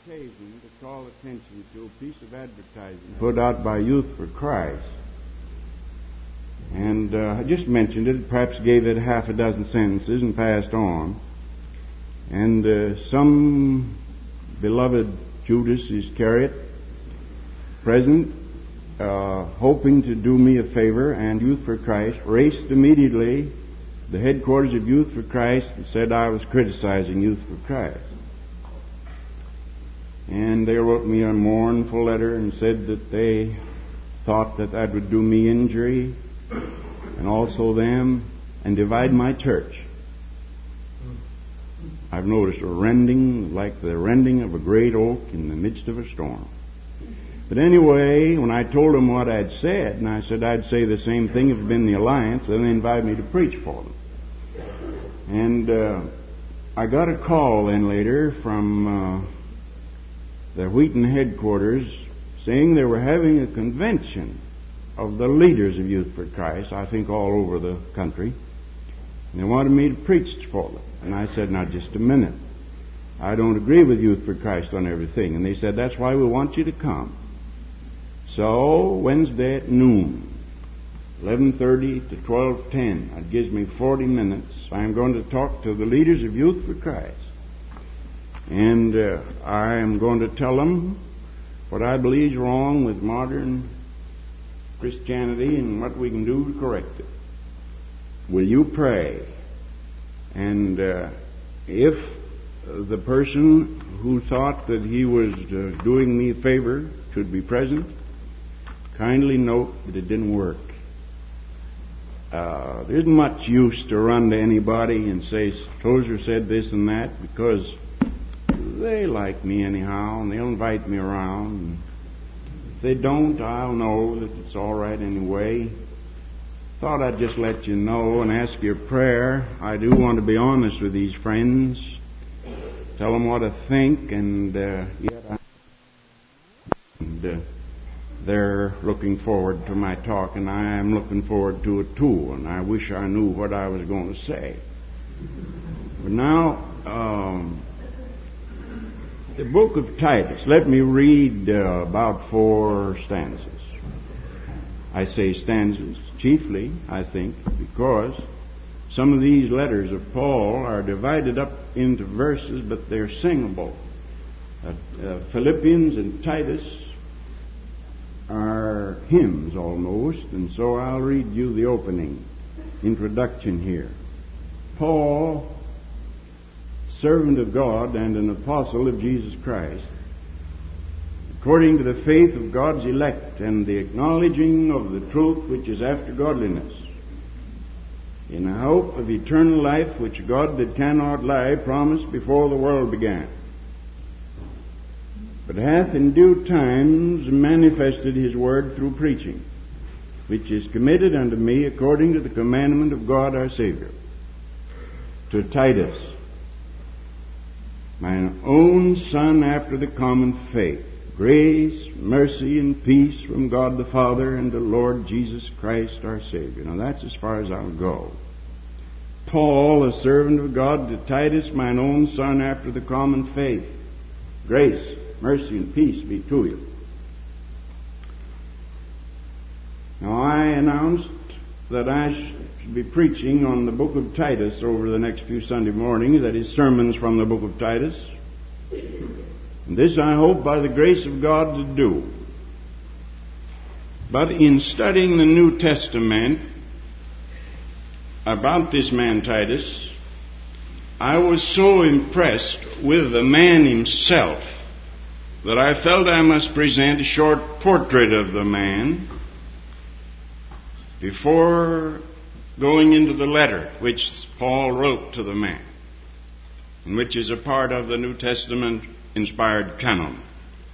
occasion to call attention to a piece of advertising put out by Youth for Christ. And I just mentioned it, perhaps gave it half a dozen sentences and passed on. And some beloved Judas Iscariot present, hoping to do me a favor, and Youth for Christ raced immediately to the headquarters of Youth for Christ and said I was criticizing Youth for Christ. And they wrote me a mournful letter and said that they thought that that would do me injury and also them, and divide my church. I've noticed a rending like the rending of a great oak in the midst of a storm. But anyway, when I told them what I'd said, and I said I'd say the same thing if it had been the Alliance, then they invited me to preach for them. And I got a call then later from the Wheaton headquarters saying they were having a convention of the leaders of Youth for Christ, I think all over the country, and they wanted me to preach for them. And I said, now just a minute, I don't agree with Youth for Christ on everything. And they said, that's why we want you to come. So Wednesday at noon, 11:30 to 12:10, that gives me 40 minutes. I'm going to talk to the leaders of Youth for Christ. And I am going to tell them what I believe is wrong with modern Christianity and what we can do to correct it. Will you pray? And if the person who thought that he was doing me a favor should be present, kindly note that it didn't work. There isn't much use to run to anybody and say, Tozer said this and that, because they like me anyhow, and they'll invite me around. And if they don't, I'll know that it's all right anyway. Thought I'd just let you know and ask your prayer. I do want to be honest with these friends, tell them what I think, and they're looking forward to my talk, and I am looking forward to it too, and I wish I knew what I was going to say. But now, the book of Titus. Let me read about 4 stanzas. I say stanzas chiefly, I think, because some of these letters of Paul are divided up into verses, but they're singable. Philippians and Titus are hymns almost, and so I'll read you the opening introduction here. Paul, servant of God and an apostle of Jesus Christ, according to the faith of God's elect and the acknowledging of the truth which is after godliness, in the hope of eternal life which God that cannot lie promised before the world began, but hath in due times manifested his word through preaching, which is committed unto me according to the commandment of God our Savior. To Titus, mine own son after the common faith, grace, mercy, and peace from God the Father and the Lord Jesus Christ our Savior. Now that's as far as I'll go. Paul, a servant of God, to Titus, mine own son after the common faith, grace, mercy, and peace be to you. Now I announced that I should be preaching on the book of Titus over the next few Sunday mornings, that is, sermons from the book of Titus. And this I hope by the grace of God to do. But in studying the New Testament about this man Titus, I was so impressed with the man himself that I felt I must present a short portrait of the man before going into the letter which Paul wrote to the man, and which is a part of the New Testament inspired canon.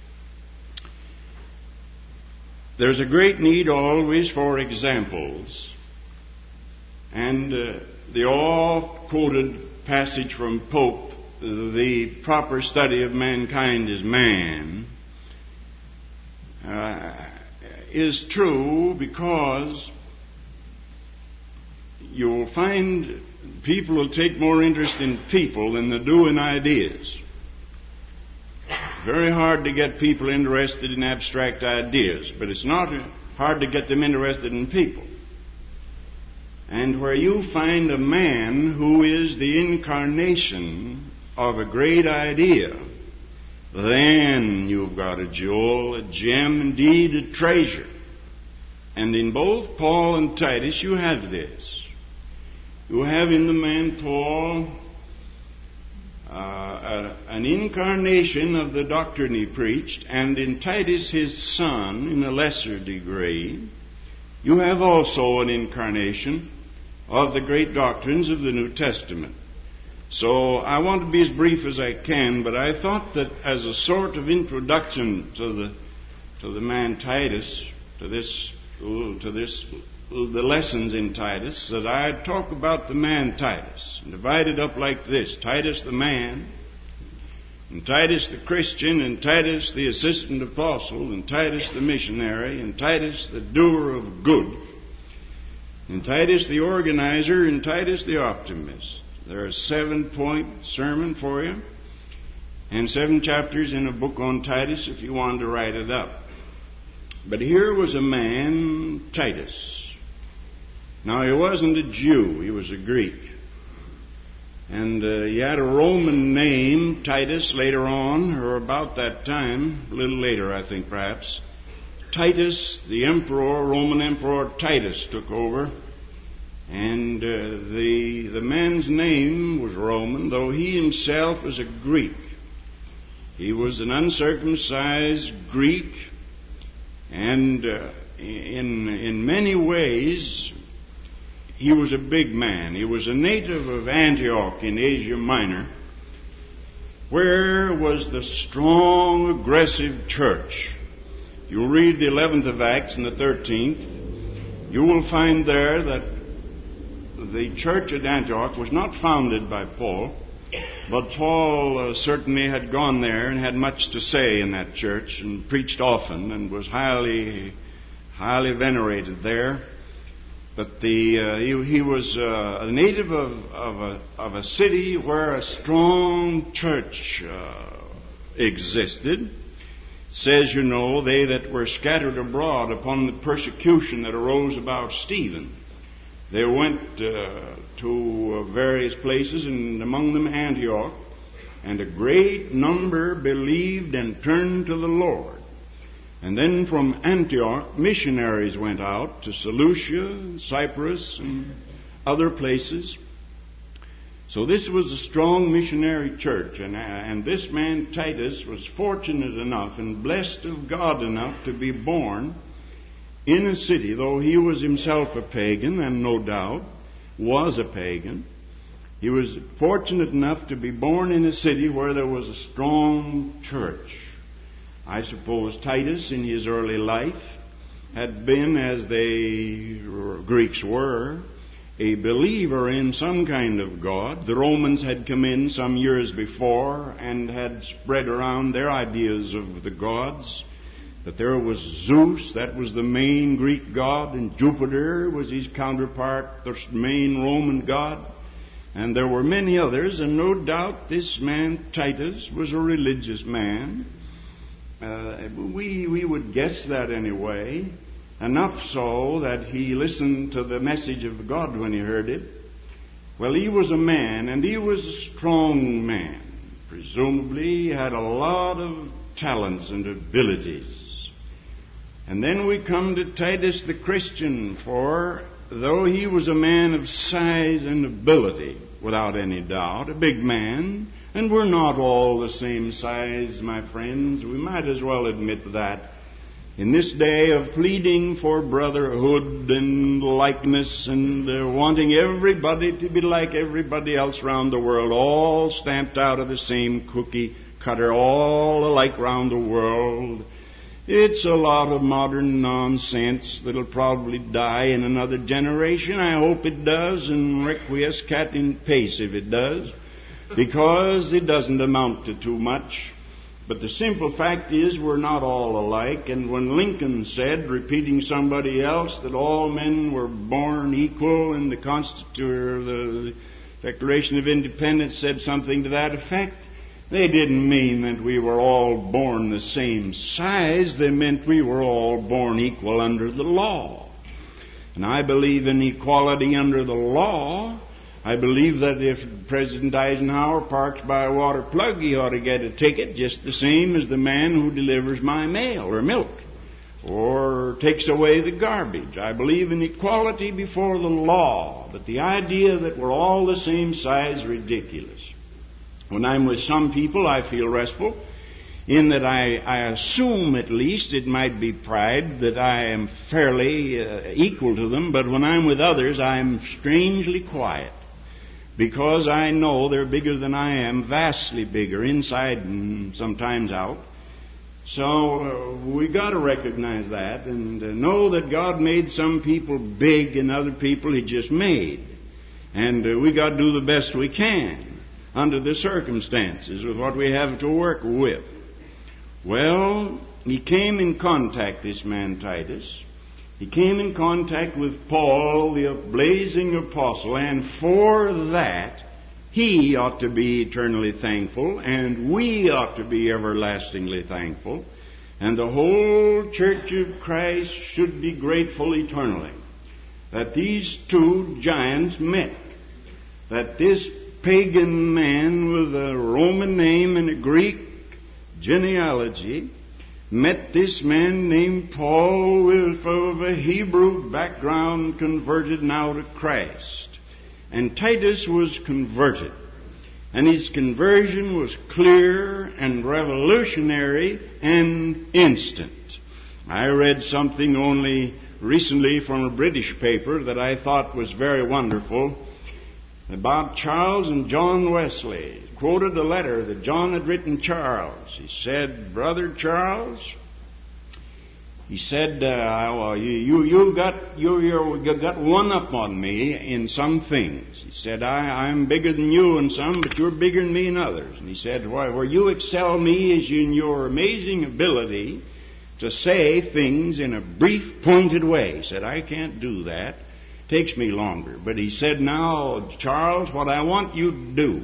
There's a great need always for examples, and the oft-quoted passage from Pope, the proper study of mankind is man, is true, because you'll find people will take more interest in people than they do in ideas. Very hard to get people interested in abstract ideas, but it's not hard to get them interested in people. And where you find a man who is the incarnation of a great idea, then you've got a jewel, a gem, indeed a treasure. And in both Paul and Titus you have this. You have in the man Paul an incarnation of the doctrine he preached, and in Titus his son in a lesser degree. You have also an incarnation of the great doctrines of the New Testament. So I want to be as brief as I can, but I thought that as a sort of introduction to the man Titus, to the lessons in Titus, that I'd talk about the man Titus, and divide it up like this: Titus the man, and Titus the Christian, and Titus the assistant apostle, and Titus the missionary, and Titus the doer of good, and Titus the organizer, and Titus the optimist. There are 7-point sermon for you, and 7 chapters in a book on Titus if you wanted to write it up. But here was a man, Titus. Now, he wasn't a Jew, he was a Greek. And he had a Roman name, Titus, later on, or about that time, a little later, I think, perhaps. Titus, the emperor, Roman Emperor Titus, took over. And the man's name was Roman, though he himself was a Greek. He was an uncircumcised Greek, and in many ways, he was a big man. He was a native of Antioch in Asia Minor, where was the strong, aggressive church. You'll read the 11th of Acts and the 13th. You will find there that the church at Antioch was not founded by Paul, but Paul certainly had gone there and had much to say in that church and preached often and was highly venerated there. But he was a native of a city where a strong church existed. It says, you know, they that were scattered abroad upon the persecution that arose about Stephen. They went to various places, and among them Antioch, and a great number believed and turned to the Lord. And then from Antioch, missionaries went out to Seleucia, Cyprus, and other places. So this was a strong missionary church, and this man Titus was fortunate enough and blessed of God enough to be born in a city, though he was himself a pagan, and no doubt was a pagan. He was fortunate enough to be born in a city where there was a strong church. I suppose Titus, in his early life, had been, as the Greeks were, a believer in some kind of God. The Romans had come in some years before and had spread around their ideas of the gods. That there was Zeus, that was the main Greek god, and Jupiter was his counterpart, the main Roman god. And there were many others, and no doubt this man Titus was a religious man. We would guess that anyway, enough so that he listened to the message of God when he heard it. Well, he was a man, and he was a strong man. Presumably he had a lot of talents and abilities. And then we come to Titus the Christian, for though he was a man of size and ability, without any doubt, a big man, and we're not all the same size, my friends, we might as well admit that. In this day of pleading for brotherhood and likeness and wanting everybody to be like everybody else round the world, all stamped out of the same cookie cutter, all alike round the world, it's a lot of modern nonsense that'll probably die in another generation. I hope it does, and requiescat in pace if it does, because it doesn't amount to too much. But the simple fact is we're not all alike, and when Lincoln said, repeating somebody else, that all men were born equal, and the Declaration of Independence said something to that effect, They didn't mean that we were all born the same size. They meant we were all born equal under the law. And I believe in equality under the law. I believe that if President Eisenhower parks by a water plug, he ought to get a ticket just the same as the man who delivers my mail or milk or takes away the garbage. I believe in equality before the law, but the idea that we're all the same size is ridiculous. When I'm with some people, I feel restful in that I assume at least, it might be pride, that I am fairly equal to them, but when I'm with others, I'm strangely quiet. Because I know they're bigger than I am, vastly bigger, inside and sometimes out. So we got to recognize that and know that God made some people big and other people He just made. And we got to do the best we can under the circumstances with what we have to work with. Well, he came in contact, this man Titus. He came in contact with Paul, the blazing apostle, and for that he ought to be eternally thankful, and we ought to be everlastingly thankful, and the whole Church of Christ should be grateful eternally that these two giants met, that this pagan man with a Roman name and a Greek genealogy met this man named Paul of a Hebrew background, converted now to Christ. And Titus was converted. And his conversion was clear and revolutionary and instant. I read something only recently from a British paper that I thought was very wonderful about Charles and John Wesley. It quoted a letter that John had written Charles. He said, "Brother Charles," he said, you got one up on me in some things. He said, I'm bigger than you in some, but you're bigger than me in others. And he said, where you excel me is in your amazing ability to say things in a brief, pointed way. He said, I can't do that. Takes me longer. But he said, now, Charles, what I want you to do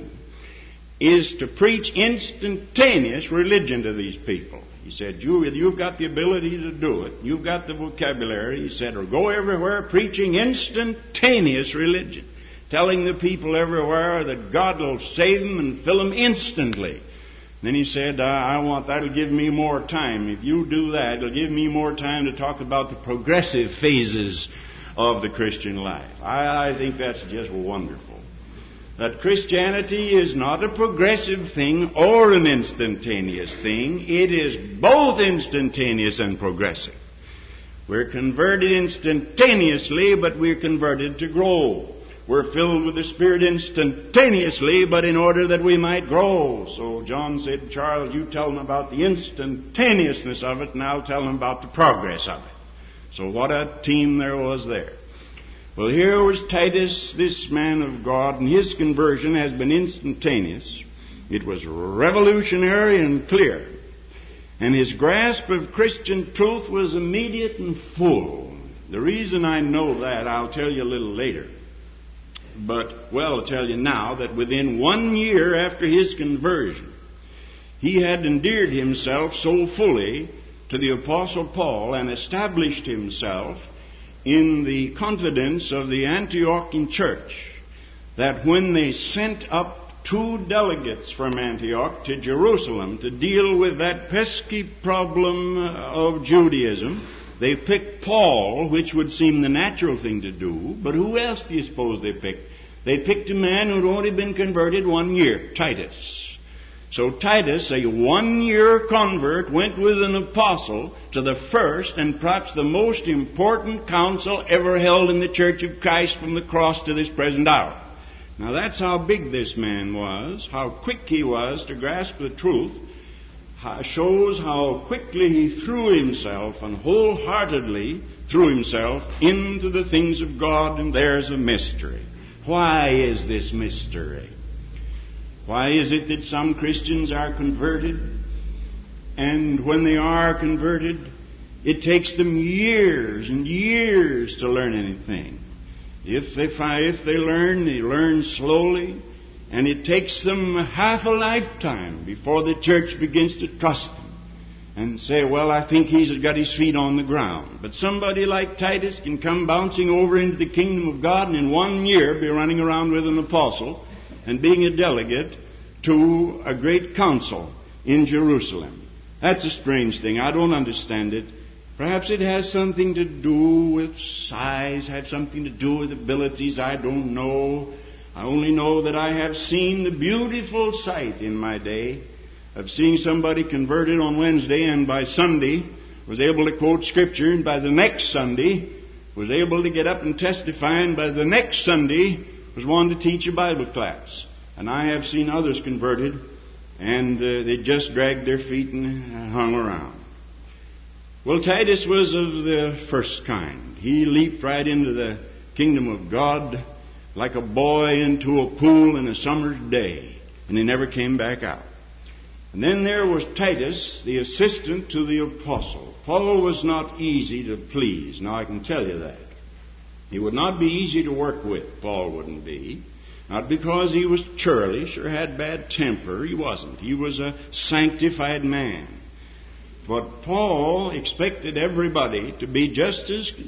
is to preach instantaneous religion to these people. He said, you've got the ability to do it. You've got the vocabulary. He said, or go everywhere preaching instantaneous religion, telling the people everywhere that God will save them and fill them instantly. Then he said, I want that'll give me more time. If you do that, it'll give me more time to talk about the progressive phases of the Christian life. I think that's just wonderful. That Christianity is not a progressive thing or an instantaneous thing. It is both instantaneous and progressive. We're converted instantaneously, but we're converted to grow. We're filled with the Spirit instantaneously, but in order that we might grow. So John said, Charles, you tell them about the instantaneousness of it, and I'll tell them about the progress of it. So what a team there was there. Well, here was Titus, this man of God, and his conversion has been instantaneous. It was revolutionary and clear. And his grasp of Christian truth was immediate and full. The reason I know that, I'll tell you a little later. But, well, I'll tell you now that within 1 year after his conversion, he had endeared himself so fully to the Apostle Paul and established himself in the confidence of the Antiochian church that when they sent up 2 delegates from Antioch to Jerusalem to deal with that pesky problem of Judaism, they picked Paul, which would seem the natural thing to do, but who else do you suppose they picked? They picked a man who'd only been converted 1 year, Titus. So Titus, a 1-year convert, went with an apostle to the first and perhaps the most important council ever held in the Church of Christ from the cross to this present hour. Now that's how big this man was, how quick he was to grasp the truth, shows how quickly he threw himself and wholeheartedly threw himself into the things of God, and there's a mystery. Why is this mystery? Why is it that some Christians are converted, and when they are converted, it takes them years and years to learn anything? If they learn, they learn slowly. And it takes them half a lifetime before the church begins to trust him and say, well, I think he's got his feet on the ground. But somebody like Titus can come bouncing over into the kingdom of God and in 1 year be running around with an apostle and being a delegate to a great council in Jerusalem. That's a strange thing. I don't understand it. Perhaps it has something to do with size, had something to do with abilities. I don't know. I only know that I have seen the beautiful sight in my day of seeing somebody converted on Wednesday and by Sunday was able to quote Scripture, and by the next Sunday was able to get up and testify, and by the next Sunday was wanting to teach a Bible class. And I have seen others converted, and they just dragged their feet and hung around. Well, Titus was of the first kind. He leaped right into the kingdom of God like a boy into a pool in a summer's day, and he never came back out. And then there was Titus, the assistant to the apostle. Paul was not easy to please. Now I can tell you that. He would not be easy to work with. Paul wouldn't be. Not because he was churlish or had bad temper. He wasn't. He was a sanctified man. But Paul expected everybody to be just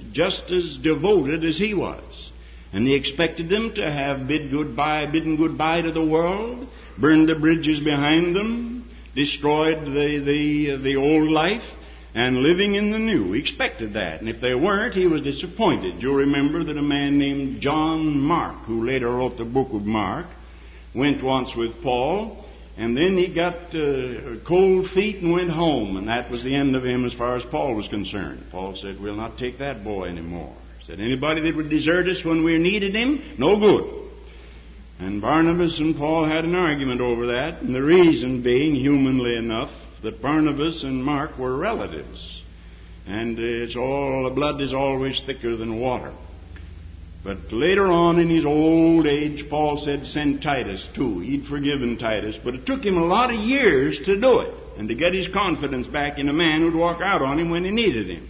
as devoted as he was. And he expected them to have bidden goodbye to the world, burned the bridges behind them, destroyed the old life, and living in the new. He expected that. And if they weren't, he was disappointed. You'll remember that a man named John Mark, who later wrote the book of Mark, went once with Paul, and then he got cold feet and went home. And that was the end of him as far as Paul was concerned. Paul said, we'll not take that boy anymore. He said, anybody that would desert us when we needed him, no good. And Barnabas and Paul had an argument over that, and the reason being, humanly enough, that Barnabas and Mark were relatives. And blood is always thicker than water. But later on in his old age, Paul said, send Titus too. He'd forgiven Titus, but it took him a lot of years to do it, and to get his confidence back in a man who'd walk out on him when he needed him.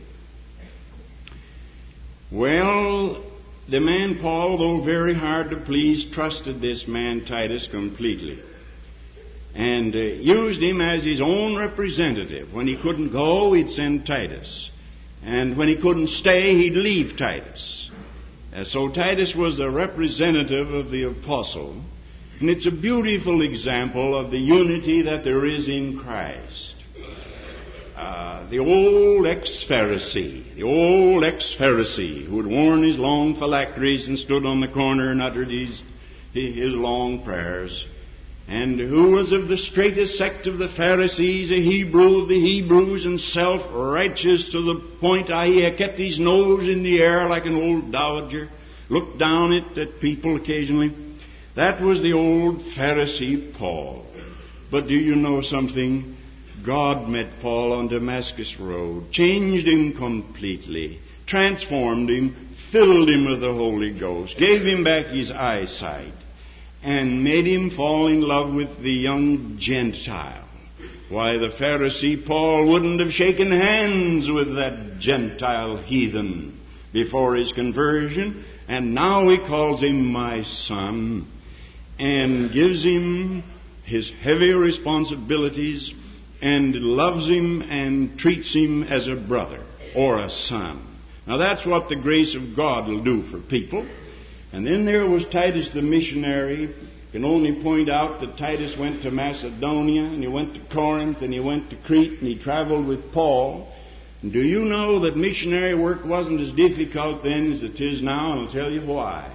Well, the man Paul, though very hard to please, trusted this man Titus completely and used him as his own representative. When he couldn't go, he'd send Titus. And when he couldn't stay, he'd leave Titus. So Titus was the representative of the apostle. And it's a beautiful example of the unity that there is in Christ. The old ex-Pharisee who had worn his long phylacteries and stood on the corner and uttered his long prayers, and who was of the straightest sect of the Pharisees, a Hebrew of the Hebrews, and self-righteous to the point he kept his nose in the air like an old dowager, looked down at people occasionally. That was the old Pharisee Paul. But do you know something? God met Paul on Damascus Road, changed him completely, transformed him, filled him with the Holy Ghost, gave him back his eyesight, and made him fall in love with the young Gentile. Why, the Pharisee Paul wouldn't have shaken hands with that Gentile heathen before his conversion, and now he calls him my son and gives him his heavy responsibilities and loves him and treats him as a brother or a son. Now that's what the grace of God will do for people. And then there was Titus the missionary. You can only point out that Titus went to Macedonia, and he went to Corinth, and he went to Crete, and he traveled with Paul. And do you know that missionary work wasn't as difficult then as it is now? And I'll tell you why.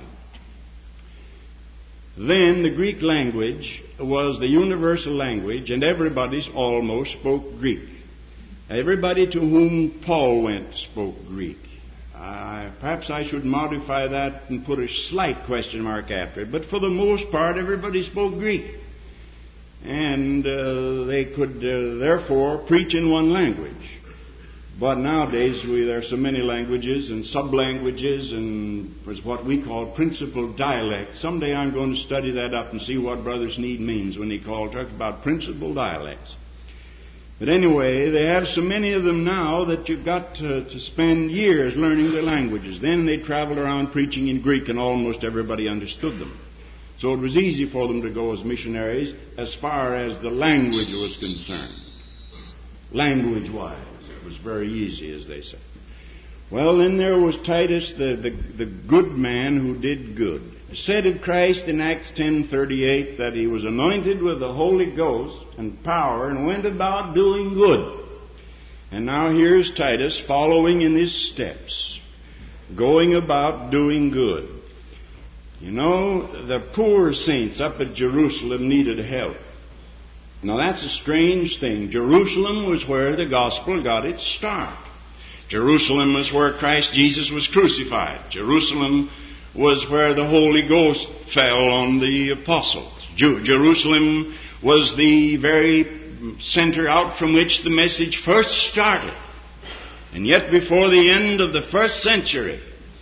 Then the Greek language was the universal language, and everybody almost spoke Greek. Everybody to whom Paul went spoke Greek. Perhaps I should modify that and put a slight question mark after it, but for the most part everybody spoke Greek. And they could therefore preach in one language. But nowadays there are so many languages and sub-languages and what we call principal dialect. Someday I'm going to study that up and see what Brother Sneed means when he talks about principal dialects. But anyway, they have so many of them now that you've got to spend years learning the languages. Then they traveled around preaching in Greek, and almost everybody understood them. So it was easy for them to go as missionaries as far as the language was concerned. Language-wise, it was very easy, as they said. Well, then there was Titus, the good man who did good. It said of Christ in Acts 10:38 that he was anointed with the Holy Ghost and power and went about doing good. And now here's Titus following in his steps, going about doing good. You know, the poor saints up at Jerusalem needed help. Now that's a strange thing. Jerusalem was where the gospel got its start. Jerusalem was where Christ Jesus was crucified. Jerusalem was where the Holy Ghost fell on the apostles. Jerusalem was the very center out from which the message first started. And yet before the end of the first century,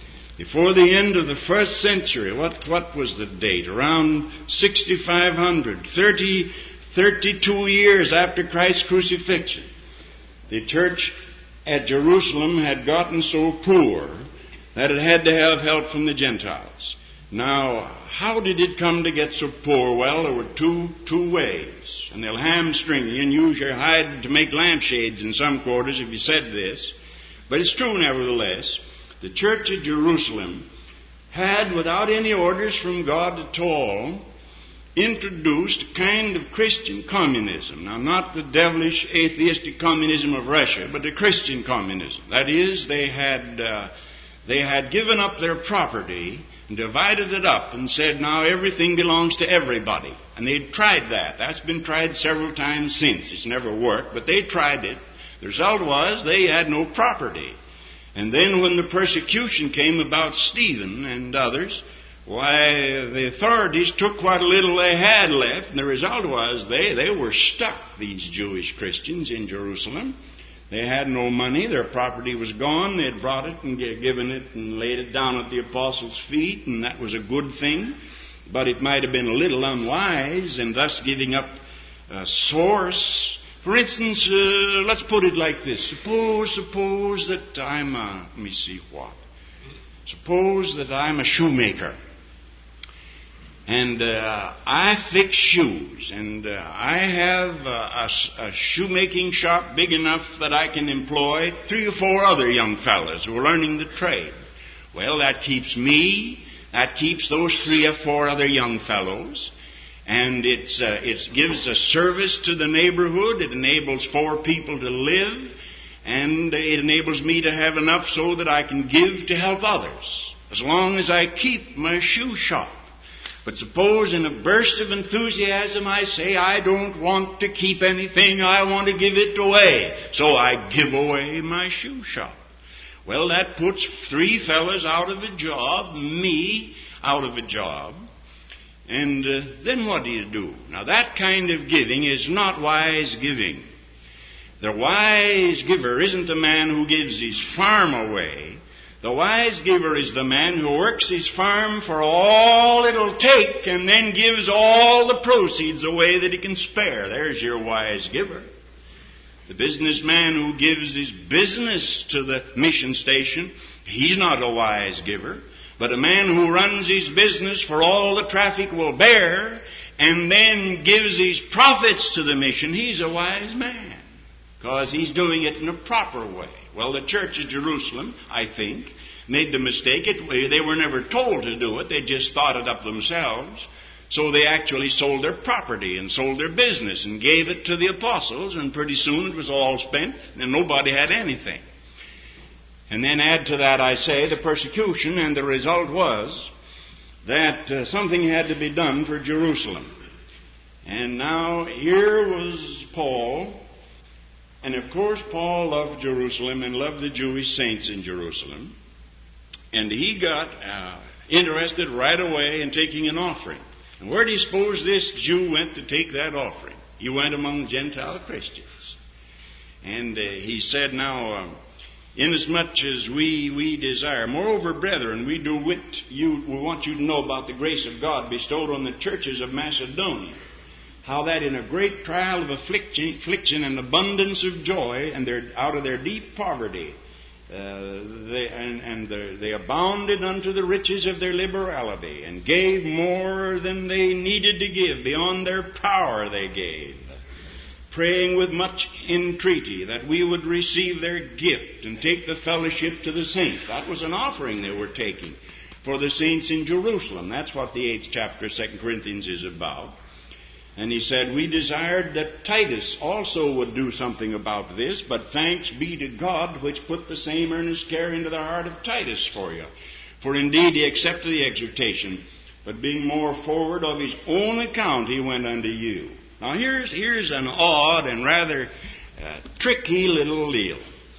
what was the date? Around 6500, 32 years after Christ's crucifixion, the church at Jerusalem had gotten so poor that it had to have help from the Gentiles. Now, how did it come to get so poor? Well, there were two ways. And they'll hamstring you and use your hide to make lampshades in some quarters if you said this. But it's true nevertheless. The church at Jerusalem had, without any orders from God at all, introduced a kind of Christian communism. Now, not the devilish, atheistic communism of Russia, but the Christian communism. That is, they had given up their property and divided it up and said, now everything belongs to everybody. And they'd tried that. That's been tried several times since. It's never worked, but they tried it. The result was they had no property. And then when the persecution came about Stephen and others, why, the authorities took what little they had left, and the result was they were stuck, these Jewish Christians in Jerusalem. They had no money, their property was gone, they had brought it and given it and laid it down at the apostles' feet, and that was a good thing, but it might have been a little unwise, and thus giving up a source. For instance, let's put it like this. Suppose that I'm Suppose that I'm a shoemaker. And I fix shoes. And I have a shoemaking shop big enough that I can employ 3 or 4 other young fellows who are learning the trade. Well, that keeps me. That keeps those 3 or 4 other young fellows. And it gives a service to the neighborhood. It enables 4 people to live. And it enables me to have enough so that I can give to help others, as long as I keep my shoe shop. But suppose in a burst of enthusiasm I say, I don't want to keep anything, I want to give it away. So I give away my shoe shop. Well, that puts 3 fellas out of a job, me out of a job. And then what do you do? Now that kind of giving is not wise giving. The wise giver isn't the man who gives his farm away. The wise giver is the man who works his farm for all it'll take and then gives all the proceeds away that he can spare. There's your wise giver. The businessman who gives his business to the mission station, he's not a wise giver. But a man who runs his business for all the traffic will bear and then gives his profits to the mission, he's a wise man. Because he's doing it in a proper way. Well, the church of Jerusalem, I think, made the mistake. They were never told to do it. They just thought it up themselves. So they actually sold their property and sold their business and gave it to the apostles. And pretty soon it was all spent and nobody had anything. And then add to that, I say, the persecution. And the result was that something had to be done for Jerusalem. And now here was Paul. And of course, Paul loved Jerusalem and loved the Jewish saints in Jerusalem. And he got interested right away in taking an offering. And where do you suppose this Jew went to take that offering? He went among Gentile Christians. And he said, now, inasmuch as we desire, moreover, brethren, we want you to know about the grace of God bestowed on the churches of Macedonia. How that in a great trial of affliction and abundance of joy, and out of their deep poverty, They abounded unto the riches of their liberality, and gave more than they needed to give. Beyond their power they gave, praying with much entreaty that we would receive their gift and take the fellowship to the saints. That was an offering they were taking for the saints in Jerusalem. That's what the 8th chapter of 2 Corinthians is about. And he said, we desired that Titus also would do something about this, but thanks be to God, which put the same earnest care into the heart of Titus for you. For indeed he accepted the exhortation, but being more forward of his own account, he went unto you. Now here's an odd and rather tricky little deal.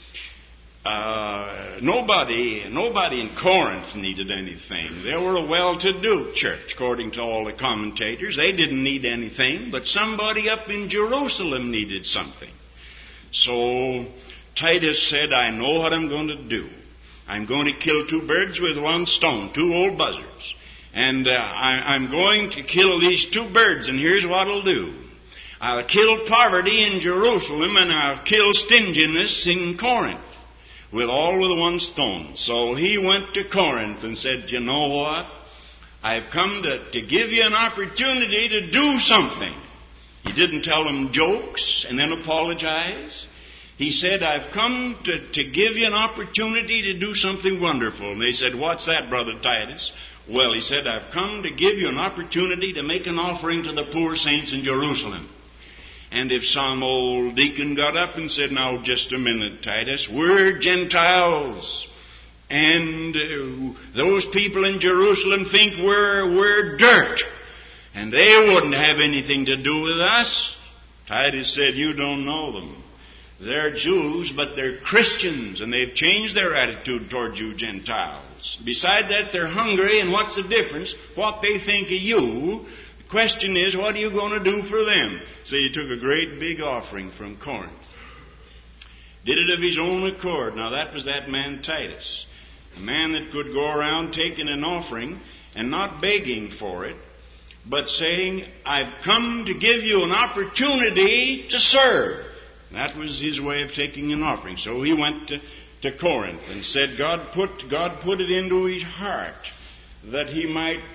Nobody in Corinth needed anything. They were a well-to-do church, according to all the commentators. They didn't need anything, but somebody up in Jerusalem needed something. So Titus said, I know what I'm going to do. I'm going to kill 2 birds with 1 stone, 2 old buzzards. And I'm going to kill these 2 birds, and here's what I'll do. I'll kill poverty in Jerusalem, and I'll kill stinginess in Corinth. With 1 stone. So he went to Corinth and said, you know what? I've come to give you an opportunity to do something. He didn't tell them jokes and then apologize. He said, I've come to give you an opportunity to do something wonderful. And they said, what's that, Brother Titus? Well, he said, I've come to give you an opportunity to make an offering to the poor saints in Jerusalem. And if some old deacon got up and said, now, just a minute, Titus, we're Gentiles. And those people in Jerusalem think we're dirt. And they wouldn't have anything to do with us. Titus said, you don't know them. They're Jews, but they're Christians. And they've changed their attitude toward you Gentiles. Beside that, they're hungry. And what's the difference? What they think of you. Question is, what are you going to do for them? So he took a great big offering from Corinth. Did it of his own accord. Now that was that man Titus. A man that could go around taking an offering and not begging for it, but saying, I've come to give you an opportunity to serve. That was his way of taking an offering. So he went to Corinth and said God put it into his heart that he might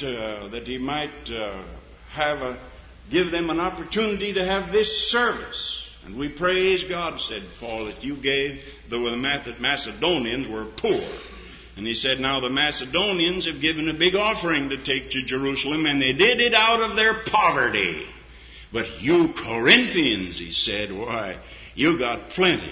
give them an opportunity to have this service. And we praise God, said Paul, that you gave, though the Macedonians were poor. And he said, now the Macedonians have given a big offering to take to Jerusalem, and they did it out of their poverty. But you Corinthians, he said, why, you got plenty.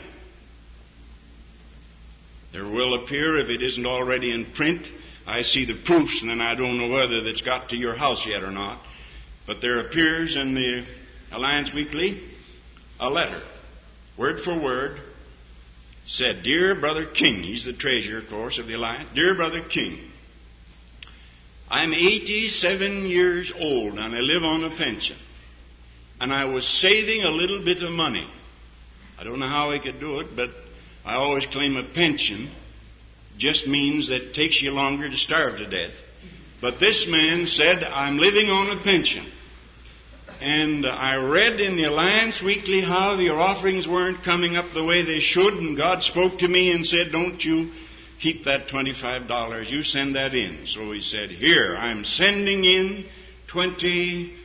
There will appear, if it isn't already in print, I see the proofs, and then I don't know whether it's got to your house yet or not. But there appears in the Alliance Weekly a letter, word for word, said, Dear Brother King, he's the treasurer, of course, of the Alliance. Dear Brother King, I'm 87 years old and I live on a pension. And I was saving a little bit of money. I don't know how I could do it, but I always claim a pension just means that it takes you longer to starve to death. But this man said, I'm living on a pension. And I read in the Alliance Weekly how your offerings weren't coming up the way they should. And God spoke to me and said, don't you keep that $25. You send that in. So he said, here, I'm sending in $25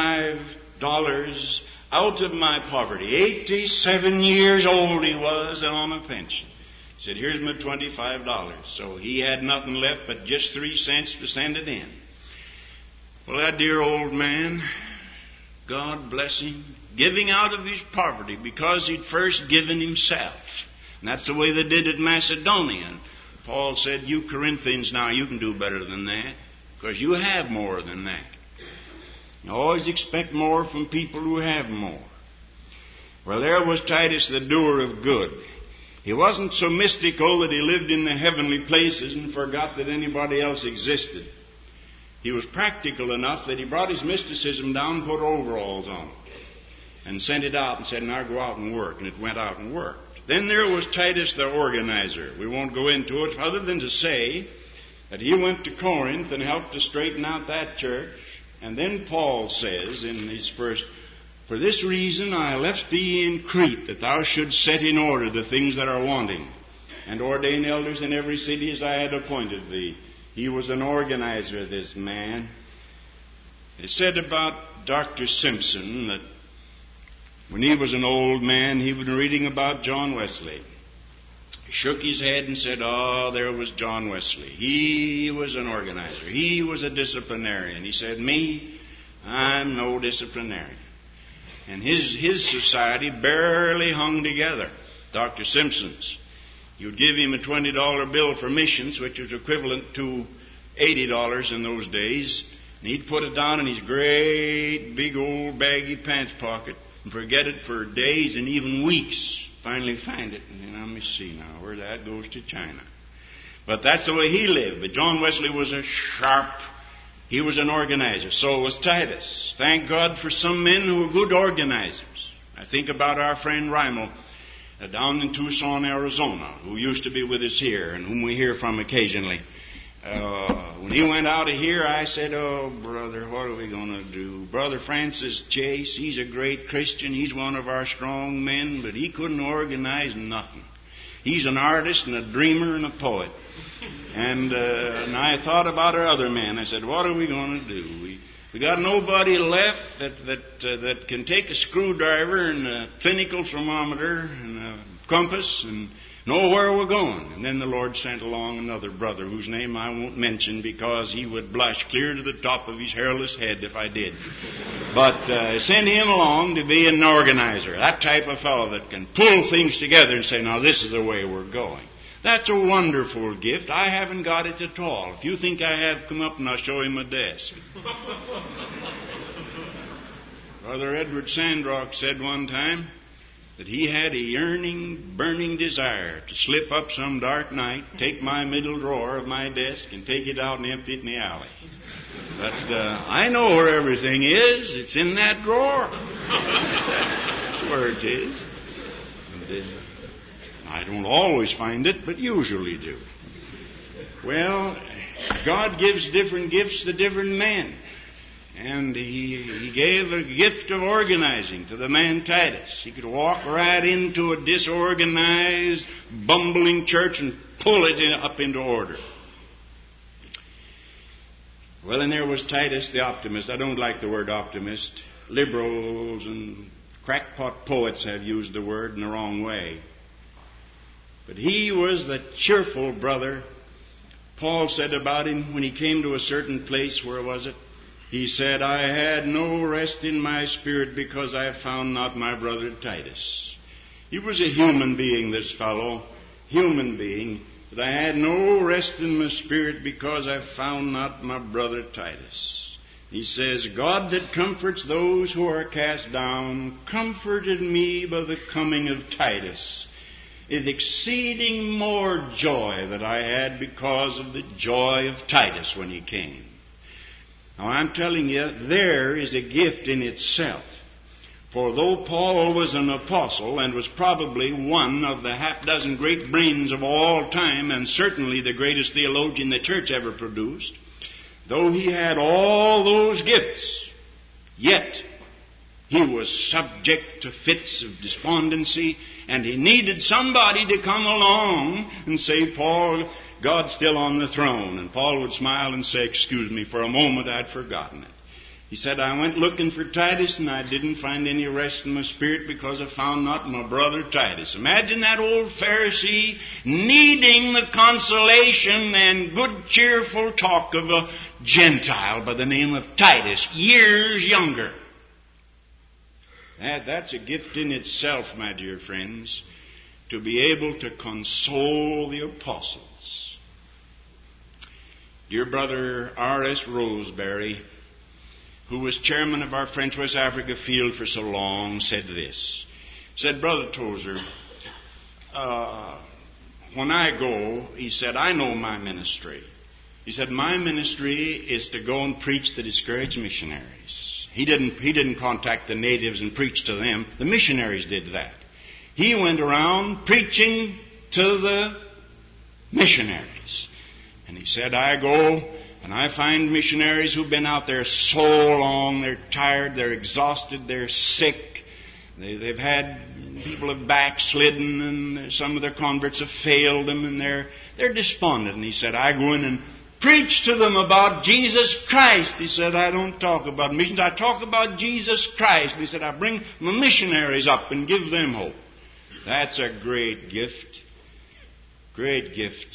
out of my poverty. 87 years old he was and on a pension. He said, here's my $25. So he had nothing left but just 3 cents to send it in. Well, that dear old man, God bless him, giving out of his poverty because he'd first given himself. And that's the way they did it in Macedonia. Paul said, you Corinthians, now you can do better than that because you have more than that. You always expect more from people who have more. Well, there was Titus, the doer of good. He wasn't so mystical that he lived in the heavenly places and forgot that anybody else existed. He was practical enough that he brought his mysticism down, put overalls on it, and sent it out and said, now go out and work. And it went out and worked. Then there was Titus the organizer. We won't go into it other than to say that he went to Corinth and helped to straighten out that church. And then Paul says in his first, for this reason I left thee in Crete, that thou shouldst set in order the things that are wanting. and ordain elders in every city as I had appointed thee. He was an organizer, this man. It said about Dr. Simpson that when he was an old man, he was reading about John Wesley. He shook his head and said, "Oh, there was John Wesley. He was an organizer. He was a disciplinarian." He said, "Me, I'm no disciplinarian." And his society barely hung together. Dr. Simpson's. You'd give him a $20 bill for missions, which was equivalent to $80 in those days. And he'd put it down in his great, big, old, baggy pants pocket and forget it for days and even weeks. Finally find it. And then let me see now where that goes to China. But that's the way he lived. But John Wesley was he was an organizer. So was Titus. Thank God for some men who were good organizers. I think about our friend Rymel down in Tucson, Arizona, who used to be with us here and whom we hear from occasionally. When he went out of here, I said, "Oh, brother, what are we going to do? Brother Francis Chase, he's a great Christian. He's one of our strong men, but he couldn't organize nothing. He's an artist and a dreamer and a poet." And I thought about our other men. I said, "What are we going to do? We got nobody left that can take a screwdriver and a clinical thermometer and a compass and know where we're going." And then the Lord sent along another brother whose name I won't mention because he would blush clear to the top of his hairless head if I did. But send him along to be an organizer, that type of fellow that can pull things together and say, "Now this is the way we're going." That's a wonderful gift. I haven't got it at all. If you think I have, come up and I'll show him a desk. Brother Edward Sandrock said one time that he had a yearning, burning desire to slip up some dark night, take my middle drawer of my desk, and take it out and empty it in the alley. But I know where everything is. It's in that drawer. That's where it is. And, I don't always find it, but usually do. Well, God gives different gifts to different men. And he gave a gift of organizing to the man Titus. He could walk right into a disorganized, bumbling church and pull it up into order. Well, and there was Titus the optimist. I don't like the word optimist. Liberals and crackpot poets have used the word in the wrong way. But he was the cheerful brother. Paul said about him when he came to a certain place, where was it? He said, "I had no rest in my spirit because I found not my brother Titus." He was a human being, this fellow, human being. But I had no rest in my spirit because I found not my brother Titus. He says, "God that comforts those who are cast down comforted me by the coming of Titus. With exceeding more joy that I had because of the joy of Titus when he came." Now I'm telling you, there is a gift in itself. For though Paul was an apostle and was probably one of the half-dozen great brains of all time, and certainly the greatest theologian the church ever produced, though he had all those gifts, yet he was subject to fits of despondency, and he needed somebody to come along and say, "Paul, God's still on the throne." And Paul would smile and say, "Excuse me, for a moment I'd forgotten it." He said, "I went looking for Titus, and I didn't find any rest in my spirit because I found not my brother Titus." Imagine that old Pharisee needing the consolation and good cheerful talk of a Gentile by the name of Titus, years younger. That's a gift in itself, my dear friends, to be able to console the apostles. Dear brother R.S. Roseberry, who was chairman of our French West Africa field for so long, said this. He said, "Brother Tozer, when I go," he said, "I know my ministry." He said, "My ministry is to go and preach to discouraged missionaries." He didn't contact the natives and preach to them. The missionaries did that. He went around preaching to the missionaries. And he said, "I go and I find missionaries who've been out there so long, they're tired, they're exhausted, they're sick. They've had people have backslidden, and some of their converts have failed them, and they're despondent. And he said, I go in and preach to them about Jesus Christ. He said, I don't talk about missions. I talk about Jesus Christ. And he said, I bring my missionaries up and give them hope. That's a great gift. Great gift.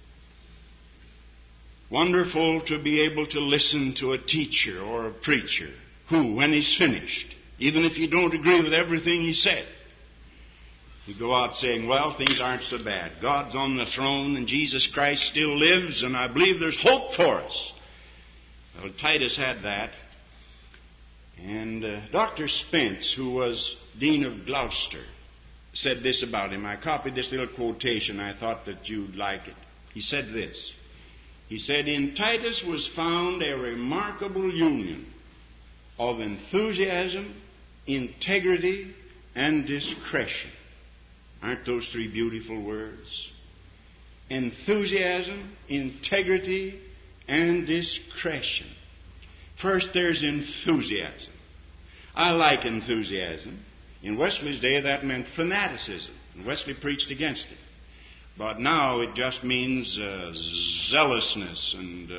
Wonderful to be able to listen to a teacher or a preacher who, when he's finished, even if you don't agree with everything he said, you go out saying, well, things aren't so bad. God's on the throne and Jesus Christ still lives, and I believe there's hope for us. Well, Titus had that. And Dr. Spence, who was Dean of Gloucester, said this about him. I copied this little quotation. I thought that you'd like it. He said this. He said, in Titus was found a remarkable union of enthusiasm, integrity, and discretion. Aren't those three beautiful words? Enthusiasm, integrity, and discretion. First, there's enthusiasm. I like enthusiasm. In Wesley's day, that meant fanaticism, and Wesley preached against it. But now it just means zealousness and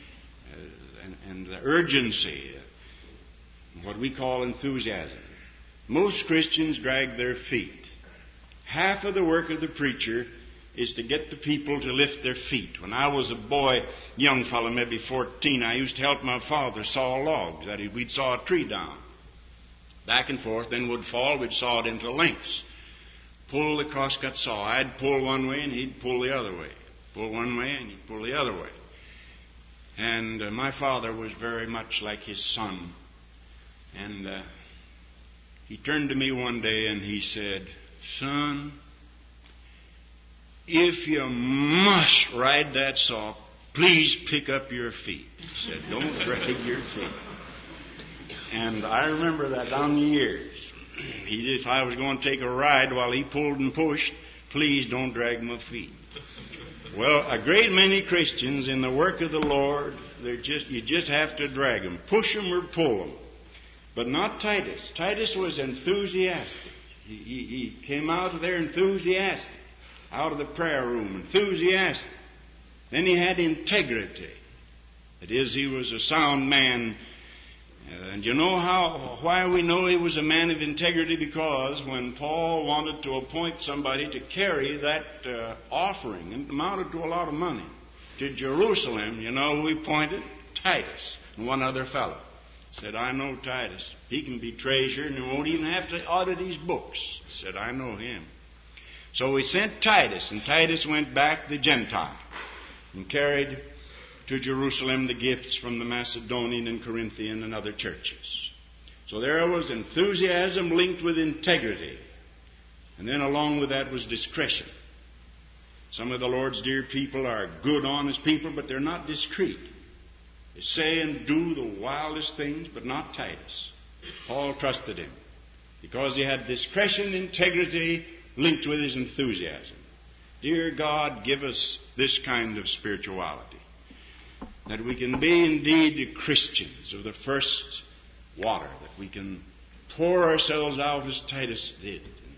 urgency, what we call enthusiasm. Most Christians drag their feet. Half of the work of the preacher is to get the people to lift their feet. When I was a boy, young fellow, maybe 14, I used to help my father saw logs. We'd saw a tree down. Back and forth, then would fall, we'd saw it into lengths. Pull the crosscut saw. I'd pull one way and he'd pull the other way. Pull one way and he'd pull the other way. And my father was very much like his son. And he turned to me one day and he said, son, if you must ride that saw, please pick up your feet. He said, don't drag your feet. And I remember that down the years. If I was going to take a ride while he pulled and pushed, please don't drag my feet. Well, a great many Christians in the work of the Lord, you just have to drag them. Push them or pull them. But not Titus. Titus was enthusiastic. He came out of there enthusiastic. Out of the prayer room, enthusiastic. Then he had integrity. That is, he was a sound man. And you know why we know he was a man of integrity? Because when Paul wanted to appoint somebody to carry that offering, and it amounted to a lot of money, to Jerusalem, you know who he appointed? Titus and one other fellow. Said, I know Titus. He can be treasurer and he won't even have to audit his books. Said, I know him. So he sent Titus, and Titus went back the Gentile and carried to Jerusalem the gifts from the Macedonian and Corinthian and other churches. So there was enthusiasm linked with integrity. And then along with that was discretion. Some of the Lord's dear people are good, honest people, but they're not discreet. They say and do the wildest things, but not Titus. Paul trusted him because he had discretion, integrity linked with his enthusiasm. Dear God, give us this kind of spirituality, that we can be indeed Christians of the first water, that we can pour ourselves out as Titus did.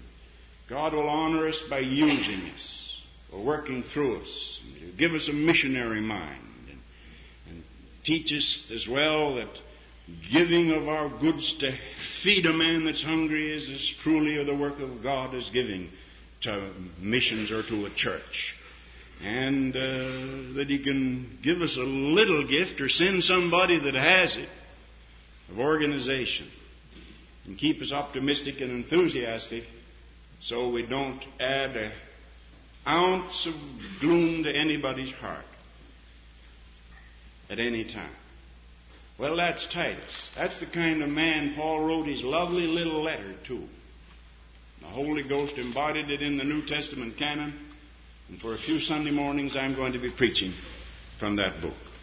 God will honor us by using us, or working through us, and give us a missionary mind, and teach us as well that giving of our goods to feed a man that's hungry is as truly the work of God as giving to missions or to a church. And that He can give us a little gift or send somebody that has it of organization and keep us optimistic and enthusiastic so we don't add an ounce of gloom to anybody's heart at any time. Well, that's Titus. That's the kind of man Paul wrote his lovely little letter to. The Holy Ghost embodied it in the New Testament canon. And for a few Sunday mornings, I'm going to be preaching from that book.